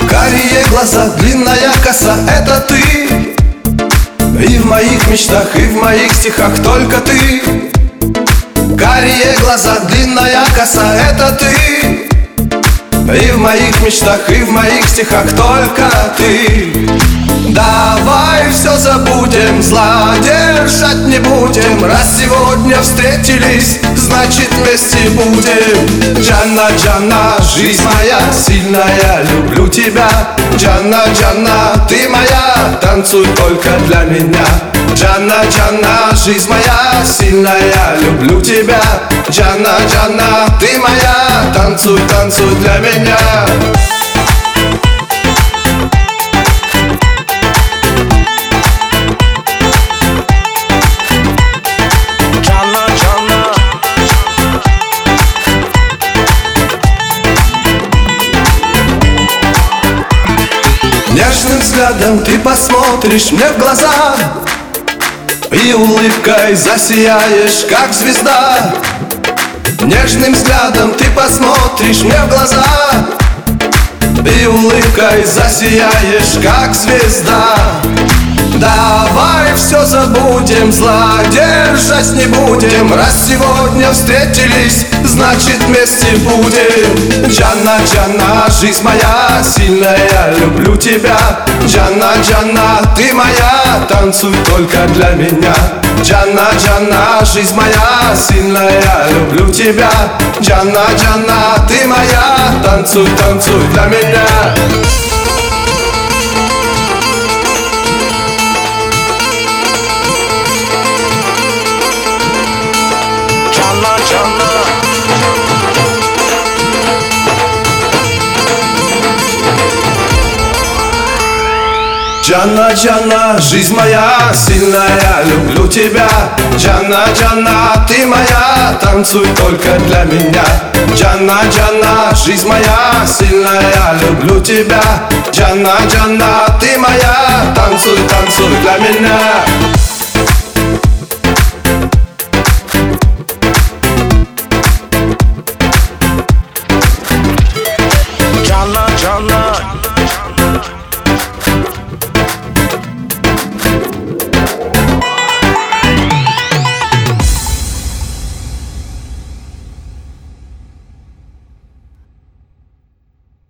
Карие глаза, длинная коса — это ты. И в моих мечтах, и в моих стихах только ты. Карие глаза, длинная коса — это ты. И в моих мечтах, и в моих стихах только ты. Давай все забудем, зла держать не будем. Раз сегодня встретились, значит вместе будем. Джанна, Джанна, жизнь моя сильная, люблю тебя. Джанна, Джанна, ты моя, танцуй только для меня. Джанна, Джанна, жизнь моя сильная, люблю тебя. Джанна, Джанна, ты моя, танцуй, танцуй для меня. Нежным взглядом ты посмотришь мне в глаза и улыбкой засияешь, как звезда. Нежным взглядом ты посмотришь мне в глаза и улыбкой засияешь, как звезда. Давай все забудем, зла держать не будем. Раз сегодня встретились, значит вместе будем. Джанна, Джанна, жизнь моя сильная, люблю тебя. Джанна, Джанна, ты моя, танцуй только для меня. Джанна, Джанна, жизнь моя сильная, люблю тебя. Джанна, Джанна, ты моя, танцуй, танцуй для меня. Джанна, Джанна, жизнь моя сильная, люблю тебя. Джанна, Джанна, ты моя, танцуй только для меня. Джанна, Джанна, жизнь моя сильная, люблю тебя. Джанна, Джанна, ты моя, танцуй, танцуй для меня.